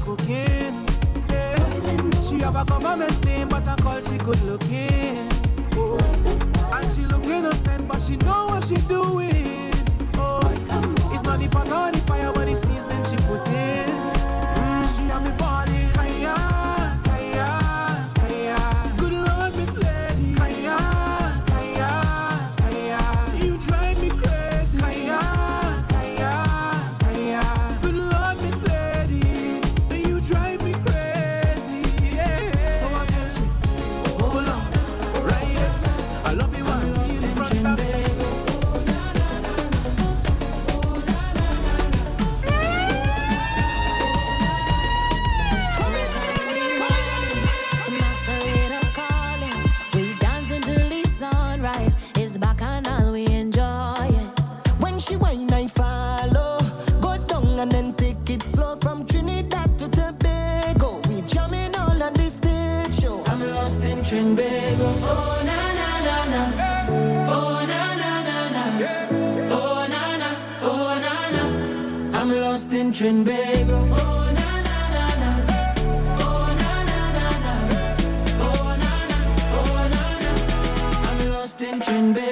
cooking. Yeah. She have a government name, but I call she good looking. Oh. And she look innocent, but she know what she doing. Oh, it's not the pot or the fire, but the seasoning she put in. She have me balling, kaya, kaya, kaya. Good Lord, Miss Lady, kaya, kaya, kaya. You drive me crazy, kaya, kaya, kaya. Good Lord, Miss Lady, you drive me crazy, yeah. So I tell you, hold on, right here. I love you, I see you in front of me. Back and all we enjoy it. When she whine I follow, go down and then take it slow from Trinidad to Tobago. We jamming all on the stage show. I'm lost in Trinbago. Oh na na na na. Oh na na na na. Oh na na. Oh na na. I'm lost in Trinbago. Oh na na na na. Oh na na na na. Oh na na. Oh na na. I'm lost in Trinbago.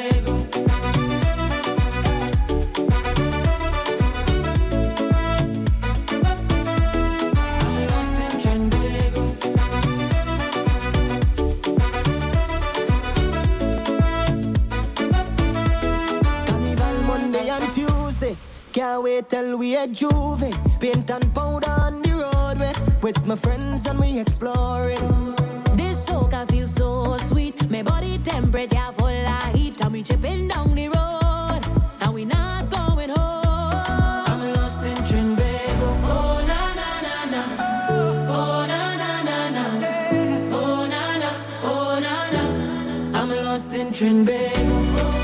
Can't wait till we at Juve. Paint and powder on the roadway. With my friends and we exploring. This soca feels so sweet. My body temperature full of heat. And we chipping down the road. And we not going home. I'm lost in Trinbago. Oh na na na na. Oh na na na na. Oh na na. Oh na na. I'm lost in Trinbago.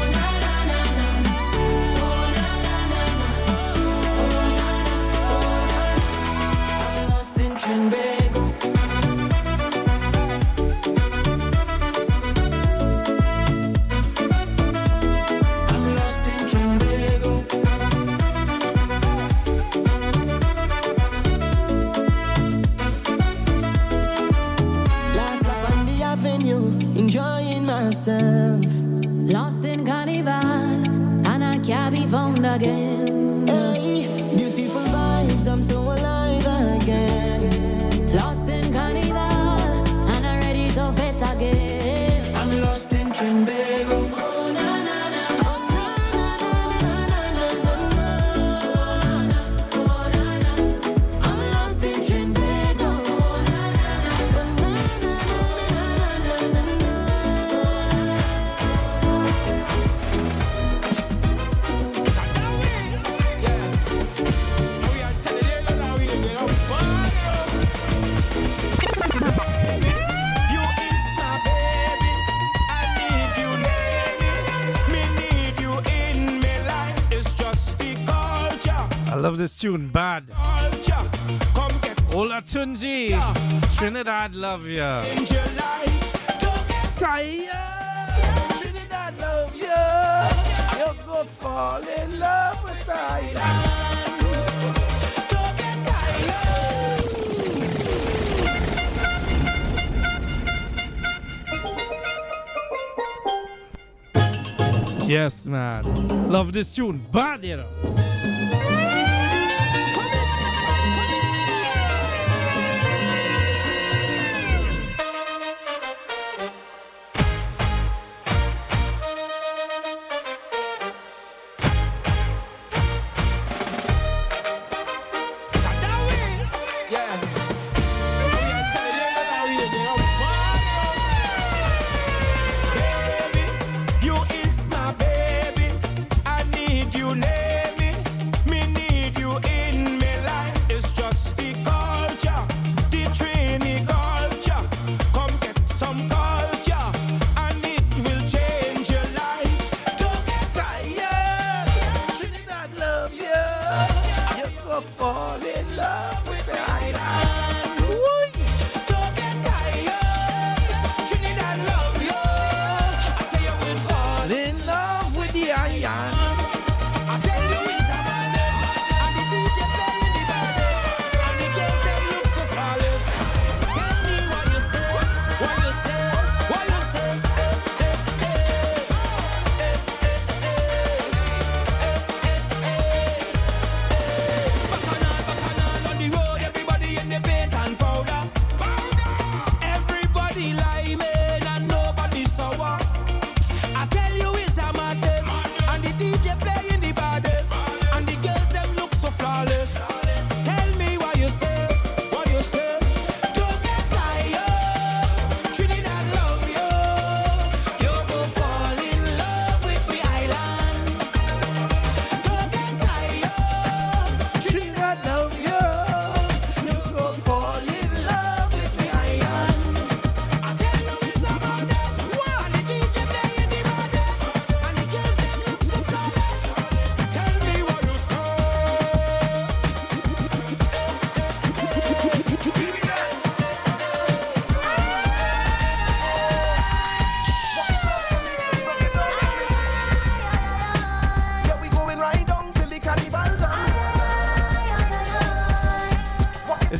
Enjoying myself, lost in carnival, and I can't be found again. Hey, beautiful vibes, I'm so alive again. Lost in carnival, and I'm ready to fit again. I'm lost in Trinbago. Oh na na na. Oh na na na na na na. Oh na na. I'm lost in Trinbago. Oh na na na. Oh na na na na na. I love this tune, Bad. Ola Tunji, Trinidad love ya. Tired, Trinidad love ya. You're gonna fall in love with Thailand. Don't get tired. Yes, man. Love this tune, Bad, you know.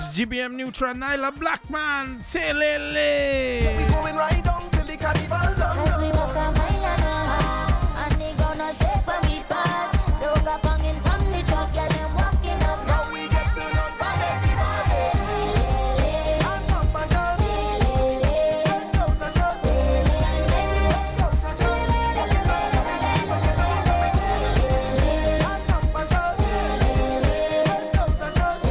Yes, GBM Neutral, Nyla Blackman, Telele. We going right down till the carnival done. As we walk a mile and a half, and they gonna shake when we pass. So got hanging from the truck, girl, them walking up. Now we getting up by everybody. And up and down. Stand out and down. Walk out and down. And up and down. Stand out and down.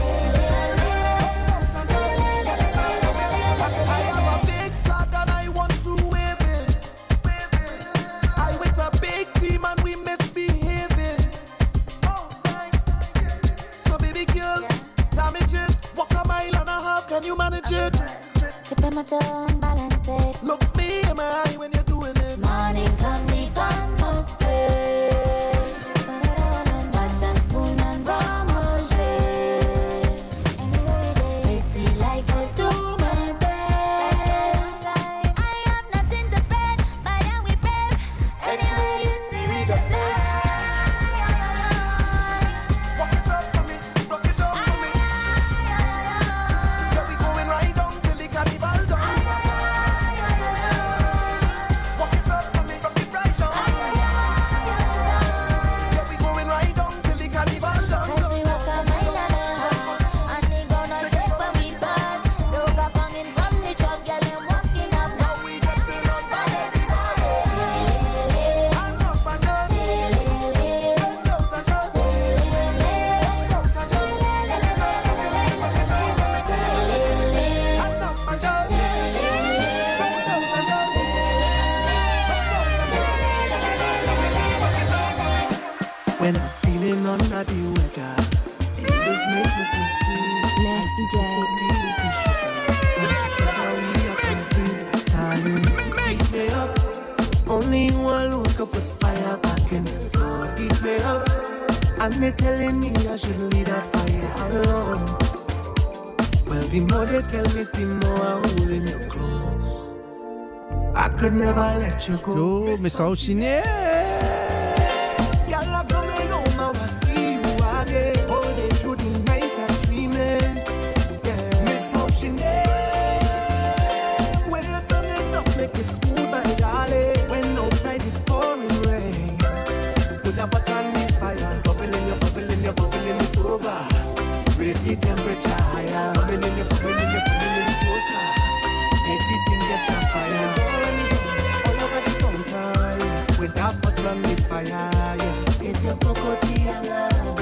I have a big flag and I want to wave it. I with a big team and we misbehaving. So baby girl, damage it. Walk a mile and a half, can you manage it? Tip in my tongue, balance it. Look me in my eye when you're doing it. Morning come, the pan must pay. Pots and spoon and fromage. Pretty like a tomato. I have nothing to bread, but then we bread. Anyway you see me just say. Walk it up for me, rock it up for me. Yeah, we going right down till the carnival done. Walk it up for me, rock it right down. Yeah, we going right down till the carnival done. As we walk a mile and a half, and they gonna shake when we pass. So got hanging from the truck, girl, them walking up. Now we getting up by everybody. And up and down. Stand out and down. Walk out and down. And up and down. Stand out and down. When I'm feeling under the weather, it does make me feel sweet. Nasty James. Beat me up. Only one look up with fire back in the soul. Beat me up. And they telling me I should leave that fire alone. Well, the more they tell me, the more I'm holding you close. I could never let you go. Go, Miss Oceanie. Y'all are coming home, I see you again. All day through the night I'm dreaming. Yeah, Miss Oceanie. When you turn it up, make it smooth, my darling. When outside is pouring rain, put a butter on the fire. Bubbling, you're bubbling, you're bubbling, it's over. Raise the temperature higher. Bubbling, you're bubbling, you're bubbling closer. Make the thing get your fire. All over the counter, with that butter on the fire. Yeah. It's your cocoa love.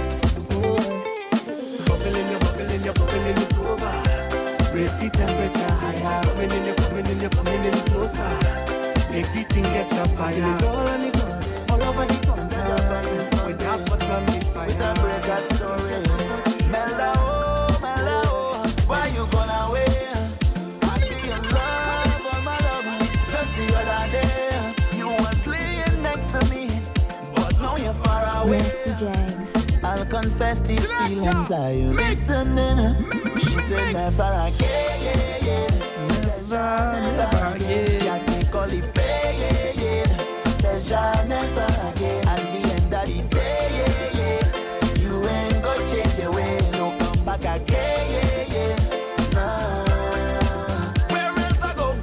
Bubbling, you're bubbling, you're bubbling, it's over. Raise the temperature higher. Bubbling, you're bubbling, you're bubbling closer. Make the thing get your fire. It's all on the ground, all over the counter. With that butter on the fire. With a break that story. Mellow, mellow, why you gone away? I be in love, oh my love. Just the other day, you was laying next to me, but now you're far away. Nasty James. I'll confess these feelings. Are you listening? She said never again, yeah, yeah. Never again. Yeah, take all the pain, yeah, yeah. Says never again. At the end of the day, yeah, yeah. You ain't gonna change your ways. No come back again, yeah, yeah. Nah. Where else I go,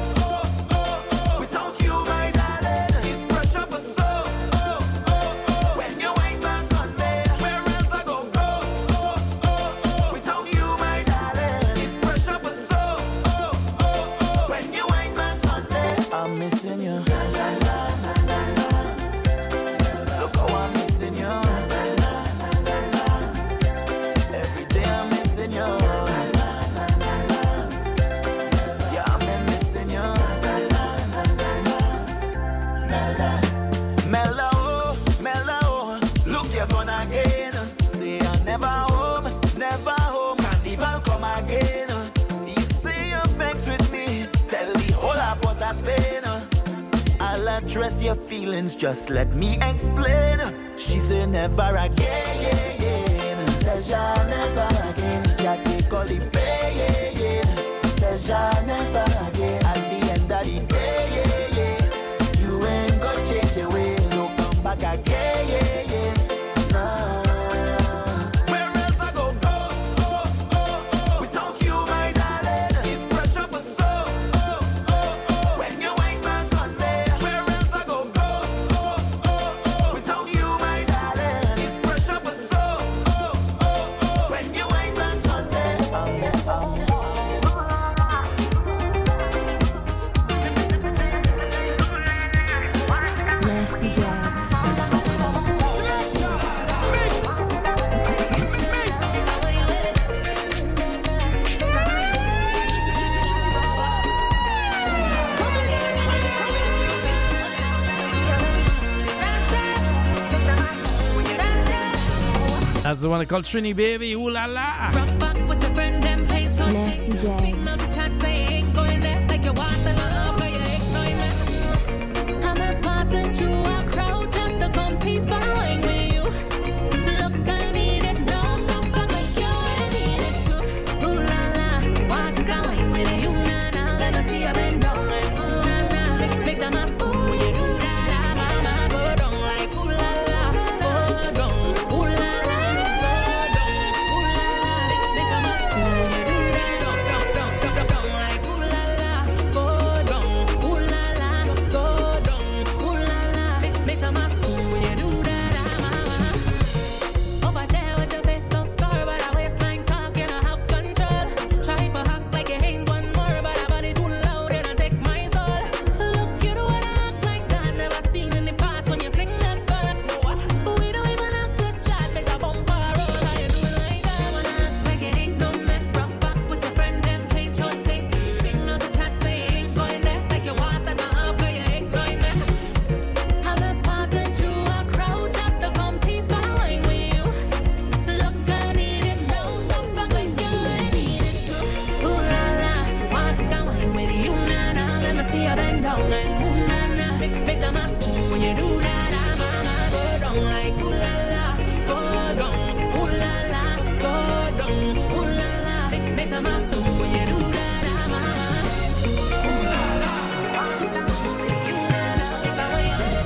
without you, my darling? It's pressure for so. When you ain't back on me, where else I go, without you, my darling? It's pressure for so. When you ain't back on me, I'm missing you. Look how I'm missing you. Every day I'm missing you. Yeah, I'm missing you. Mellow, mellow. Look, you're gone again. Say I'm never home, never home. Can't even come again. You say you're vexed with me. Tell the whole about that pain. I'll address your feelings, just let me explain. She said never again, yeah, yeah. Says never again. Yeah, take all the pain, yeah, yeah. Says never again. At the end of the day, yeah, yeah. You ain't gonna change your ways, no come back again, yeah, yeah. Nah. Where else I go, without the one called Trini Baby. Ooh la la. Rock back with your friend, them paint your Nasty J. Signal the chat say ain't going there. Like you want to love, but you ain't going there. I'm not passing through a crowd just to come fine with you. Look, I need it, no stop, but you ain't need it too. Ooh la la, what's going with you, na na? Let me see you bend down like ooh la la. Make them ask when you do that, mama go down like ooh la la, go down, ooh la la, go down, ooh la la. Make them ask when you do that, down like ooh la la, go down, ooh la la, go down, ooh la la. Make them ask when you do that, mama. Over there with the face so sore, but I waistline talk, you know have control. Try for hack like you ain't one more, but I body too loud and I take my soul. Look, you don't wanna act like that. Never seen in the past when you fling that back. We don't even have to chat, make a bumper roll. How you do it like that? Wanna act like it ain't done that. Rock back with your friend, them paint your tape. Signal the chat say you ain't going there. Like you want second half, but you ain't going there. I've been passing through a crowd just to come fine with you. Look, I need it, no stop, but you ain't need it too. Ooh la la, what's going with you, na na? Let me see you bend down like ooh na na. Make them ask when you do that, mama go down like ooh la la, go down, ooh la la, go down, ooh la la. Make them ask when you do that, mama. Ooh la la, you na na, make them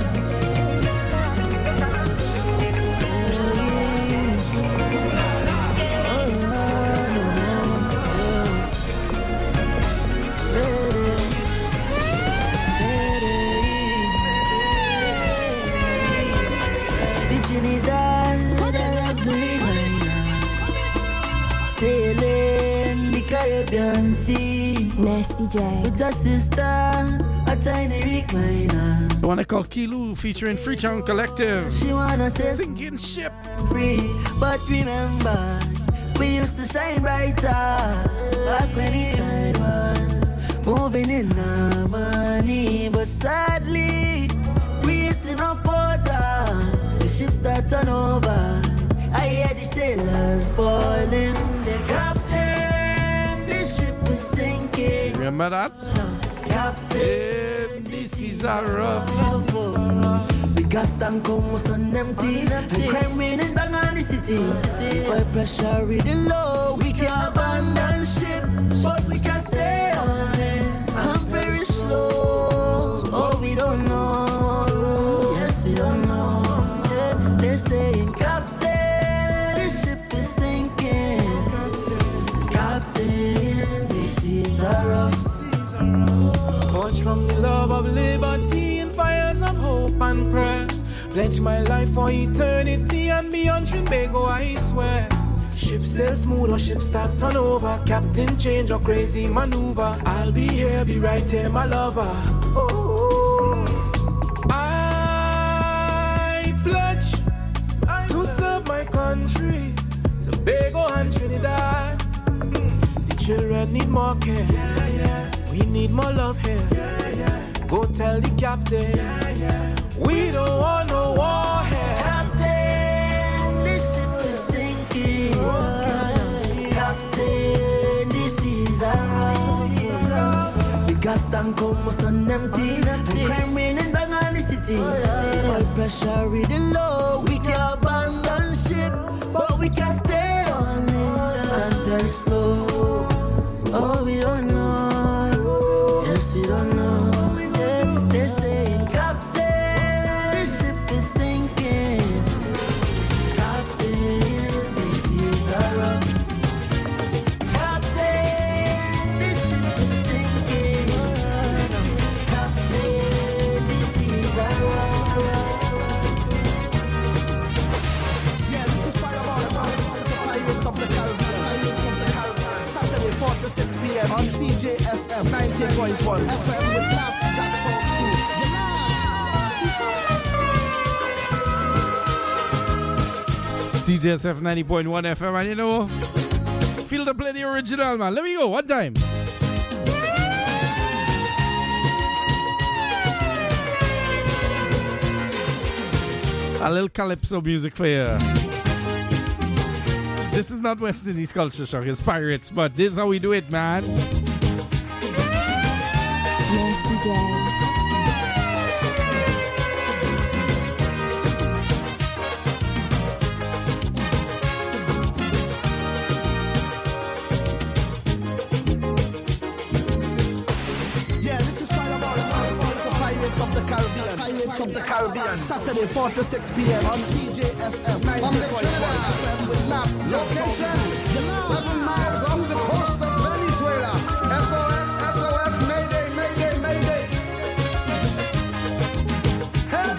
Sailing the Caribbean Sea Nasty J. with a sister, a tiny recliner. The one called Kilu featuring Freetown Collective. She wanna say Sinking ship. free, but remember, we used to shine brighter back when the tide was moving in harmony. But sadly, we hit enough water, the ship start turn over. I hear the sailors bawling. The captain, the ship is sinking. Remember that? Captain, This is a rough. the gas tank almost on empty. And crime raining down on the city. Oil pressure really low. We can't abandon ship, but we can stay on it. I'm very slow. Oh, we don't know. Yes, we don't know. Yeah, they're saying, Captain, the ship is sinking. Captain, this is a rough. Much from the love of liberty and fires of hope and prayer. Pledge my life for eternity and beyond Trinbago, I swear. Ship sail smooth or ship start turn over. Captain change or crazy maneuver. I'll be here, be right here, my lover. I pledge to serve my country, Tobago and Trinidad. The children need more care. We need more love here. Go tell the captain. We don't want no war here. Captain, this ship is sinking. Captain, this is a rough. The gas tank almost on empty. And crime raining down on the city. Oil pressure really low. We can't abandon ship, but we can stay on it. And very slow. Oh, we don't know. Yes, we don't know. Yeah, they're saying, Captain, this ship is sinking. Captain, this is a rough. Captain, this ship is sinking. Captain, this is a rough. Yeah, this is Fireball, the Pirates of the Caribbean. Saturday, 4 to 6 p.m. on CJSF 90.1 FM with Nasty Jackson crew. CJSF 90.1 FM, and you know, feel the play the original, man. Let me go, one time. A little calypso music for you. This is not West Indies culture shock, it's pirates, but this is how we do it, man. Nasty Jazz. Pirates of the Caribbean, Saturday 4 to 6 p.m. on CJSF 90.1 FM with Nasty Jackson. 7 miles off the coast of Venezuela. SOS, SOS, Mayday, Mayday, Mayday. Help!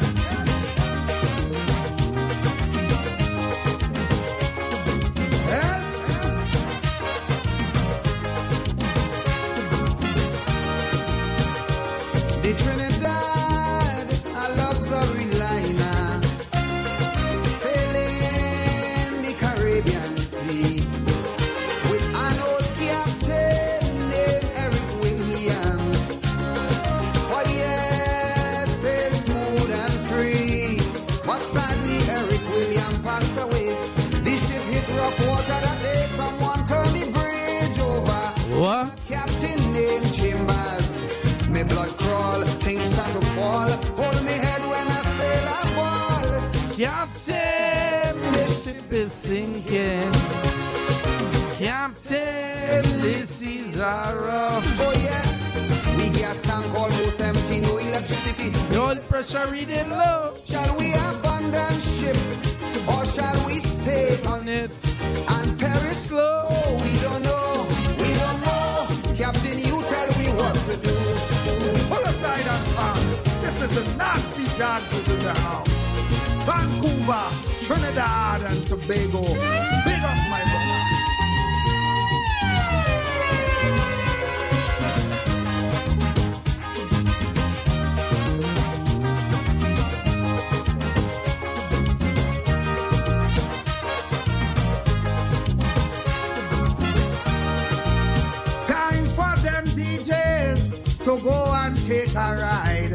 Help! The Trinidad, a luxury liner, sailing the Caribbean Sea, with an old captain named Eric Williams. Oh yes, sail smooth and free, but sadly Eric Williams passed away. The ship hit rough water that day, someone turned the bridge over. What? Captain named Chambers. Me blood crawl, things start to fall. Hold me head when I sail a ball. Captain, the ship is sinking. Captain, this is a rough. Oh yes, we gas tank almost empty, no electricity. The oil pressure reading low. Shall we abandon ship, or shall we stay On it. and perish slow? We don't know, we don't know. Captain, you tell me what to do. Pull aside and on. This is the Nasty Jazz in the house. Vancouver, Trinidad and Tobago. Big up my brother. Time for them DJs to go and take a ride,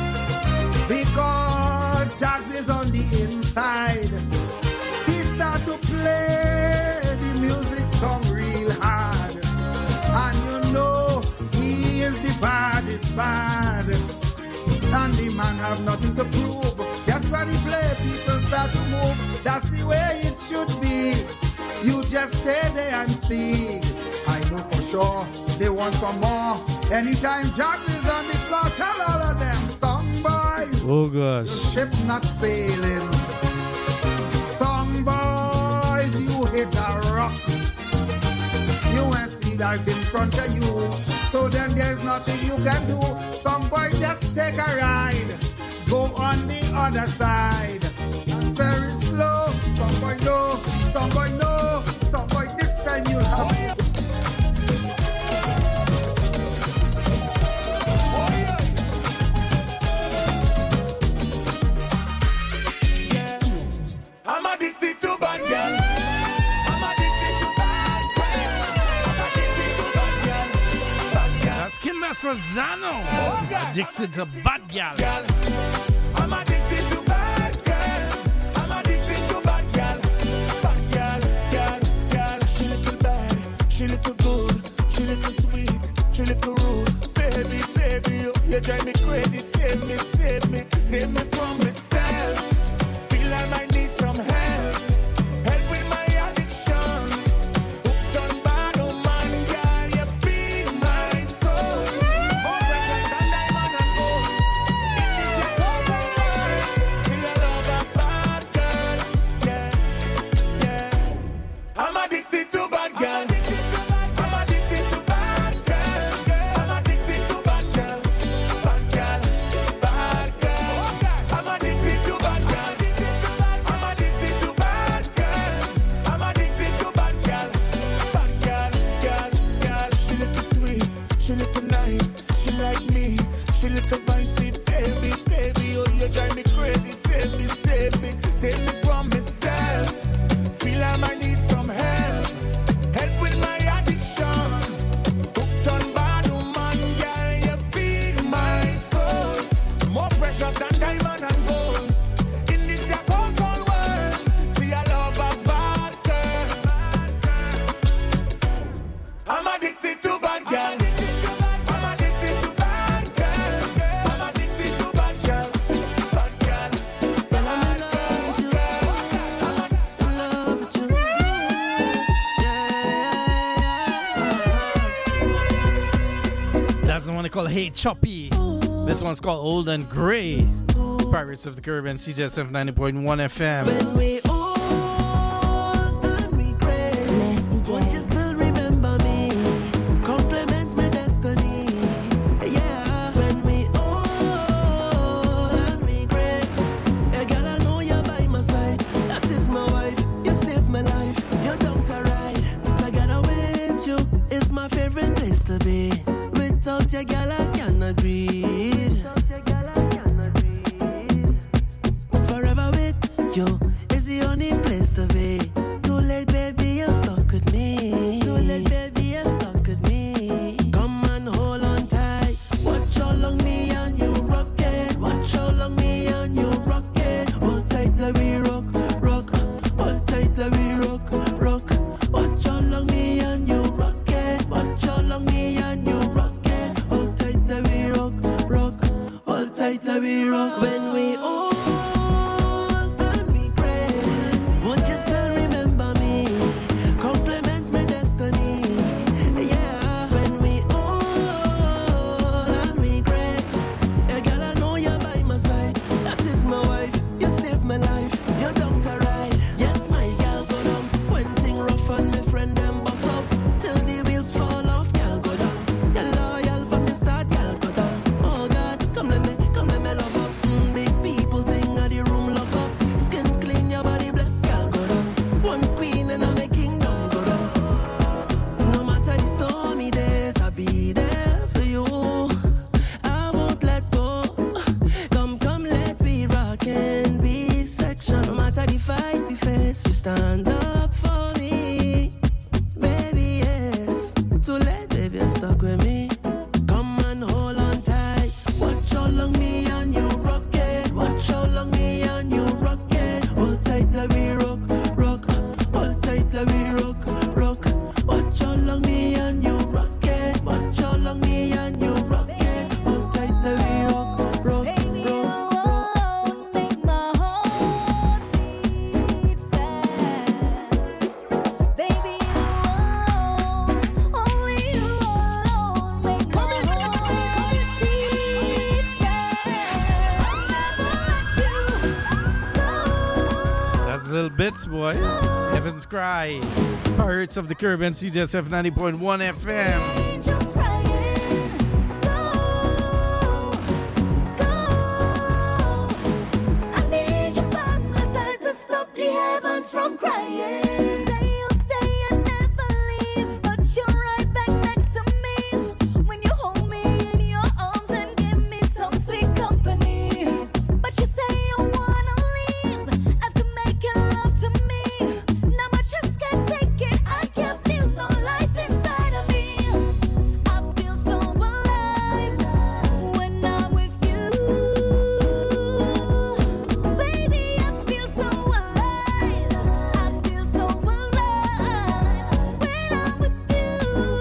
because Jags is on the inside. He start to play the music song real hard, and you know he is the baddest bad, and the man have nothing to prove. Just when he play, people start to move. That's the way it should be. You just stay there and see. I know for sure they want some more. Anytime Jack is on the floor, tell all of them, song boys, Oh gosh. ship not sailing. Song boys, you hit a rock. You ain't see that in front of you, so then there's nothing you can do. Some boy just take a ride, go on the other side. Very slow, some boy no, some boy no, some boy this time you'll have. I'm addicted to bad girl. I'm addicted to bad girl. I'm addicted to bad girl. Bad girl. That's Kim Massazano. Addicted to bad gal. Girl. I'm addicted to bad girl. I'm addicted to bad girl. Bad girl, girl, girl. She little bad, she little good, she little sweet, she little rude. Baby, baby, you drive me crazy. Save me, save me, save me from myself. Feel I might need some help. Help with my addiction. Hooked on bad, oh man, girl, you feed my soul. More precious than diamond and gold. It is your cover world. Feel I love a bad girl. Yeah, yeah. I'm addicted to bad girl. I'm addicted to bad girl. I'm addicted to bad girl. Bad girl. called Hey Choppy. This one's called Old and Grey. Pirates of the Caribbean, CJSF 90.1 FM. When we old and we gray, won't you still remember me? Compliment my destiny. Yeah, when we old and we gray, hey girl, I know you're by my side. That is my wife. You saved my life. You're down to ride. Together with you is my favorite place to be. Without you, girl, I cannot breathe. Forever with you is the only place to be. Too late, baby, you're stuck with me. Too late, baby, you're stuck with me. Come and hold on tight. Watch how long me and you rock it. Watch how long me and you rock it. Hold tight, let me rock, rock. Hold tight, let me rock, rock. Watch how long me and you rock it. Watch how long me and you rock it. Hold tight, let me rock, rock. Hold tight, let me rock. When we old and we gray, won't you still remember me? Compliment my destiny. Yeah, when we old and we gray, hey girl, I know you're by my side. That is my wife. You saved my life. You're down to ride. Yes, my girl, go down. When thing rough and my friend them bust up, till the wheels fall off, girl, go down. You're loyal from the start, girl, go down. Oh God, come let me love up. Big people thing of the room lock up. Skin clean, your body blessed, girl, go down. One queen and I'm the kingdom, go down. No matter the stormy days, I'll be there for you. I won't let go. Come, let me rock and be section. No matter the fight we face, you stand up for me, baby. Yes, too late, baby, you're stuck with me. Come and hold on tight. Watch how long me and you rock it. Watch how long me and you rock it. Hold tight, let me rock, rock. Hold tight, let me rock, rock. Watch how long me and you rock it. Watch how long me and you rock it. Hold tight, let me rock, rock, Baby, you rock. alone make my heart beat fast. Baby, you alone, only you alone make my heart beat fast. I'll never let you go. That's Little Bits, boy. Heaven's Cry. Pirates of the Caribbean, CJSF 90.1 FM. Just crying, go, go. I need you by my side to stop the heavens from crying. Say you'll stay and never leave, but you're right back next to me. When you hold me in your arms and give me some sweet company. But you say you wanna leave after making love to me. Now I just can't take it. I can't feel no life inside of me. I feel so alive when I'm with you. Baby, I feel so alive. I feel so alive when I'm with you.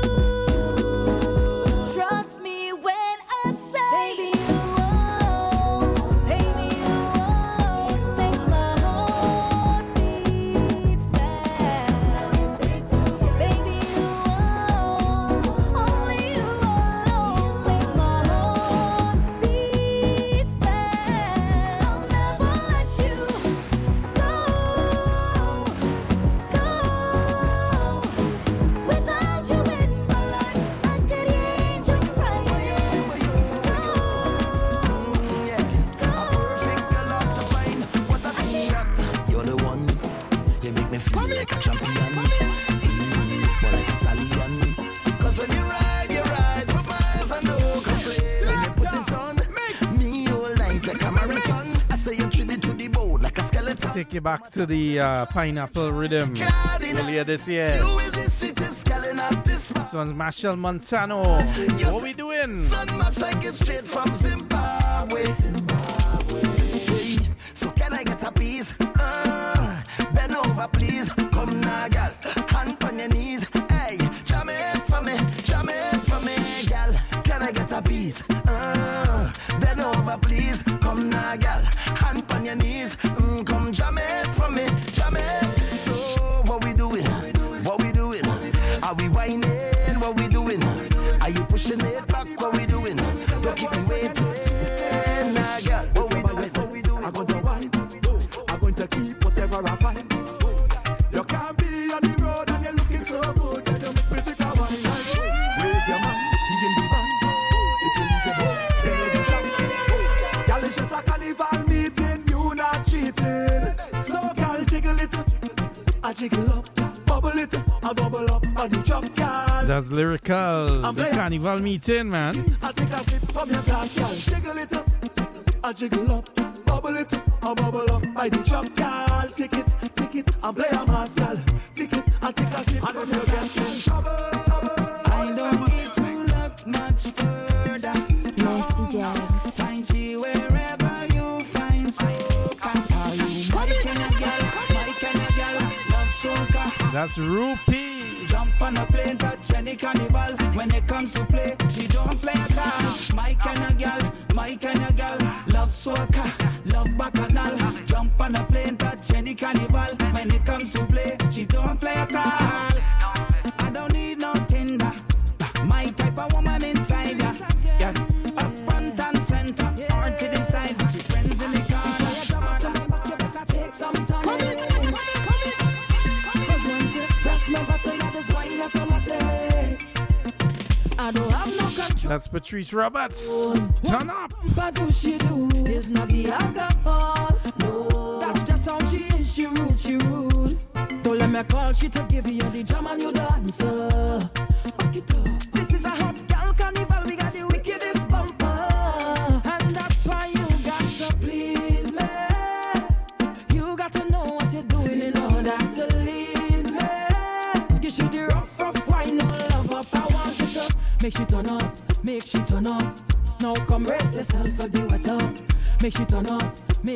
Trust me when I say, baby, you alone, make my heart beat fast. Baby, you alone, only you alone make my heart beat fast. I'll never let you go, go. Without you in my life, I could hear just crying. You're the one. You make me feel like a champion. More like a stallion. 'Cause when you ride for miles and no complaint. When you put it on, me all night like a marathon. I say you treat it to the bone like a skeleton. Take you back to the Pineapple Rhythm earlier this year. You is the sweetest girl in this This one's Machel Montano. What we doing? sun much like it's straight from Zimbabwe. Hey, so can I get a piece? Bend over, please. Come now, girl. Hand on your knees. Hey, jam it for me, girl. Can I get a piece? Bend over, please. Come now, girl. Hand on your knees. Come jam it for me, jam it. So what we doing? What we doing? Are we whining? What we doing? Are you pushing it back? What we doing? jiggle up, bubble it up, I bubble up on the drop, girl. That's lyrical. The carnival meeting, man. I take a sip from your glass, girl. Jiggle it up, I jiggle up, bubble it up, I bubble up by the drop, girl. Take it, and play a mask, girl. Take it, I take a sip from your glass, girl. I don't need to look much further. Nasty Jags. Find you wherever you find soca. Are you my kind of girl? My kind of girl, love soca. That's Rupee. Jump on a plane, touch any carnival. When it comes to play, she don't play at all. My kind of girl, love soca, love bacchanal. Jump on a plane, touch any carnival. When it comes to play, she don't play at all. I don't need no Tinder. My type of woman inside ya. Yeah, up front and center, or to the side. She friends in the car. You better take some time. Come in. Cause once you press my button, I just wind automatic. I don't have no control. That's Patrice Roberts. Turn up. But do she do? It's not the alcohol. No, that's just how she is. She rude. Don't let me call she to give you the jam and you dancer. Back it up. This is a hot girl carnival. We got the wickedest bumper, and that's why you got to please me. You got to know what you're doing in order to lead me. You should do rough wine, no love up. I want you to make she turn up. Now come raise yourself for the wet up. Make she turn up.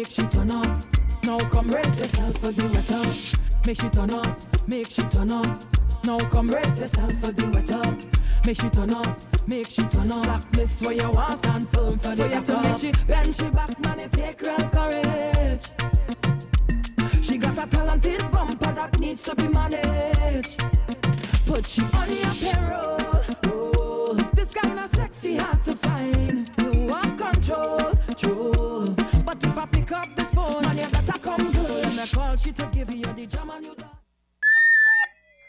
Now come raise yourself for the wet up. Make she turn up. Now come raise yourself for the wet up. Make she turn up. Slackness where you want, stand firm for the wet up. Make she bend she back, man, it take real courage. She got a talented bumper that needs to be managed. Put she on your payroll. Oh, this kind of sexy hard to find. You want control. But if I pick up this phone, man, you better come good. And I call she to give you the jam.